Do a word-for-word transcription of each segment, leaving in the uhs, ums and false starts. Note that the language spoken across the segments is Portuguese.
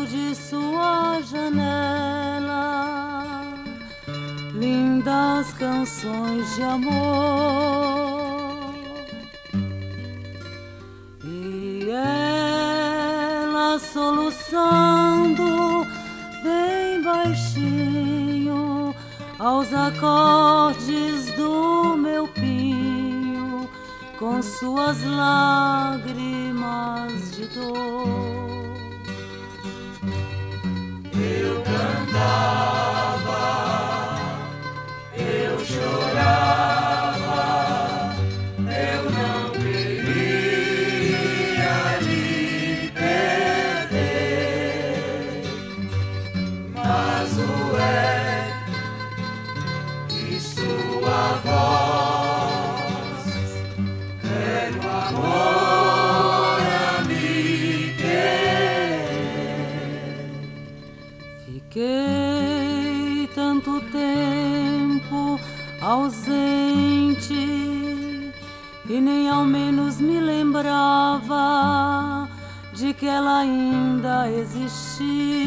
alto de sua janela lindas canções de amor, e ela soluçando bem baixinho aos acordes do meu pinho, com suas lágrimas de dor. Eu cantava, eu chorava, eu não queria lhe perder, mas o eco de sua voz era o amor a me querer. Fiquei tanto tempo ausente e nem ao menos me lembrava de que ela ainda existia.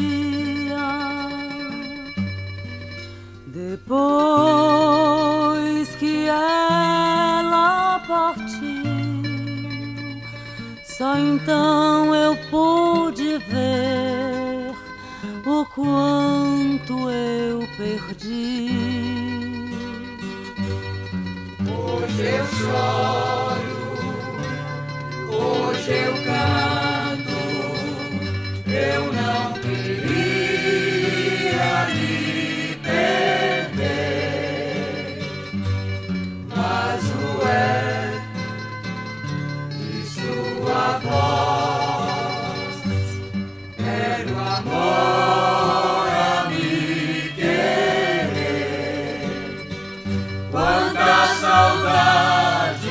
Depois que ela partiu, só então eu pude ver o quanto eu perdi. Hoje eu choro, hoje eu canto, eu não queria lhe perder, mas o eco de sua voz era o amor a me querer. Quantas saudades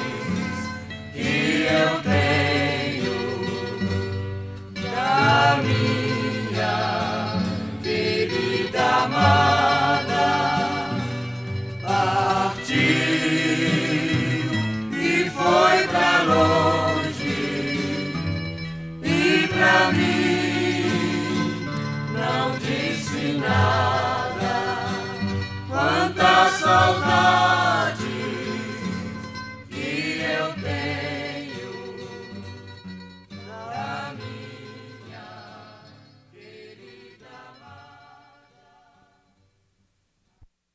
que eu tenho da minha querida amada, partiu e foi pra longe, e pra mim não disse nada. Quanta saudade